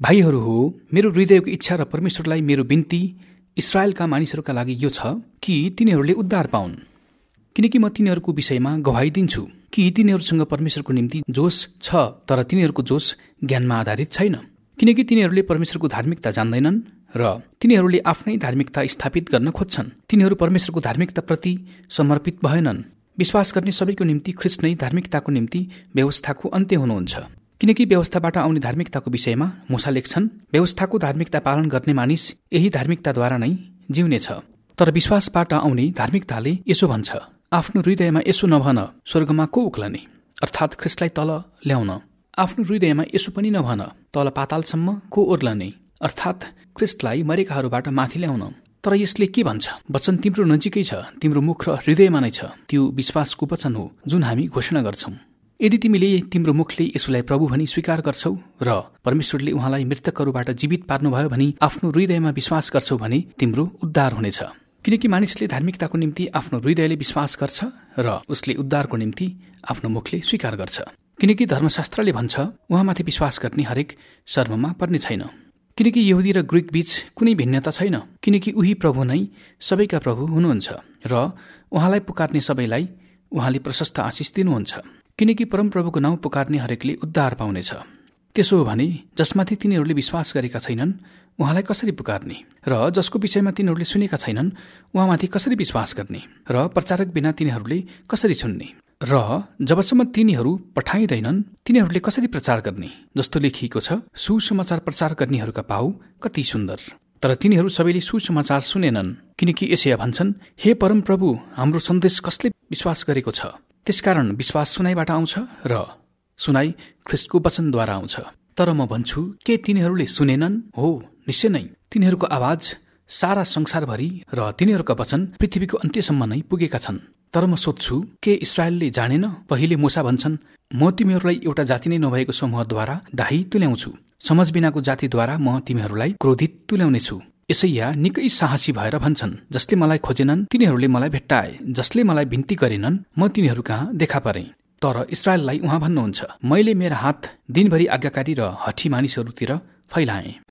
भाइहरू हो, मेरो हृदयको इच्छा र परमेश्वरलाई मेरो बिन्ती इस्राएलका मानिसहरूका लागि यो छ कि तिनीहरूले उद्धार पाउन्। किनकि म तिनीहरूको विषयमा गवाही दिन्छु कि तिनीहरूसँग परमेश्वरको निम्ति जोश छ, तर तिनीहरूको जोश ज्ञानमा आधारित छैन। किनकि तिनीहरूले परमेश्वरको धार्मिकता जान्दैनन् र तिनीहरूले आफ्नै धार्मिकता स्थापित गर्न खोज्छन्। तिनीहरू परमेश्वरको धार्मिकताप्रति समर्पित भएनन्। विश्वास गर्ने सबैको निम्ति ख्रीष्ट नै धार्मिकताको निम्ति व्यवस्थाको अन्त्य हुनुहुन्छ। किनकि व्यवस्थाबाट आउने धार्मिकताको विषयमा मूसा लेख्छन्, व्यवस्थाको धार्मिकता पालन गर्ने मानिस यही धार्मिकताद्वारा नै जिउनेछ। तर विश्वासबाट आउने धार्मिकताले यसो भन्छ, आफ्नो हृदयमा यसो नभन, स्वर्गमा को उक्लने, अर्थात् ख्रीष्टलाई तल ल्याउन। आफ्नो हृदयमा यसो पनि नभन, तल पातालसम्म को ओर्लने, अर्थात् ख्रीष्टलाई मरेकाहरूबाट माथि ल्याउन। तर यसले के भन्छ? वचन तिम्रो नजिकै छ, तिम्रो मुख र हृदयमा नै छ। त्यो विश्वासको वचन हो जुन हामी घोषणा गर्छौं। यदि तिमीले तिम्रो मुखले यसुलाई प्रभु भनी स्वीकार गर्छौ र परमेश्वरले उहाँलाई मृतकहरूबाट जीवित पार्नुभयो भनी आफ्नो हृदयमा विश्वास गर्छौ भने तिम्रो उद्धार हुनेछ। किनकि मानिसले धार्मिकताको निम्ति आफ्नो हृदयले विश्वास गर्छ र उसले उद्धारको निम्ति आफ्नो मुखले स्वीकार गर्छ। किनकि धर्मशास्त्रले भन्छ, उहाँमाथि विश्वास गर्ने हरेक शर्ममा पर्ने छैन। किनकि यहुदी र ग्रीक बीच कुनै भिन्नता छैन, किनकि उही प्रभु नै सबैका प्रभु हुनुहुन्छ र उहाँलाई पुकार्ने सबैलाई उहाँले प्रशस्त आशिष दिनुहुन्छ। किनकि परमप्रभुको नाउँ पुकार्ने हरेकले उद्धार पाउनेछ। त्यसो हो भने जसमाथि तिनीहरूले विश्वास गरेका छैनन् उहाँलाई कसरी पुकार्ने, र जसको विषयमा तिनीहरूले सुनेका छैनन् उहाँमाथि कसरी विश्वास गर्ने, र प्रचारक बिना तिनीहरूले कसरी सुन्ने, र जबसम्म तिनीहरू पठाइँदैनन् तिनीहरूले कसरी प्रचार गर्ने। जस्तो लेखिएको छ, सुसमाचार प्रचार गर्नेहरूका पाउ कति सुन्दर। तर तिनीहरू सबैले सुसमाचार सुनेनन्। किनकि यसैया भन्छन्, हे परमप्रभु, हाम्रो सन्देश कसले विश्वास गरेको छ? त्यसकारण विश्वास सुनाइबाट आउँछ र सुनाइ ख्रीष्टको वचनद्वारा आउँछ। तर म भन्छु, के तिनीहरूले सुनेनन्? हो, निश्चय नै। तिनीहरूको आवाज सारा संसारभरि र तिनीहरूका वचन पृथ्वीको अन्त्यसम्म नै पुगेका छन्। तर म सोध्छु, के इस्राएलले जानेन? पहिले मूसा भन्छन्, म तिमीहरूलाई एउटा जाति नै नभएको समूहद्वारा दाही तुल्याउँछु, समझ बिनाको जातिद्वारा म तिमीहरूलाई क्रोधित तुल्याउनेछु। यसैया निकै साहसी भएर भन्छन्, जसले मलाई खोजेनन् तिनीहरूले मलाई भेट्टाए, जसले मलाई बिन्ती गरेनन् म तिनीहरू कहाँ देखा परेँ। तर इस्राएललाई उहाँ भन्नुहुन्छ, मैले मेरा हात दिनभरि आज्ञाकारी र हठी मानिसहरूतिर फैलाएँ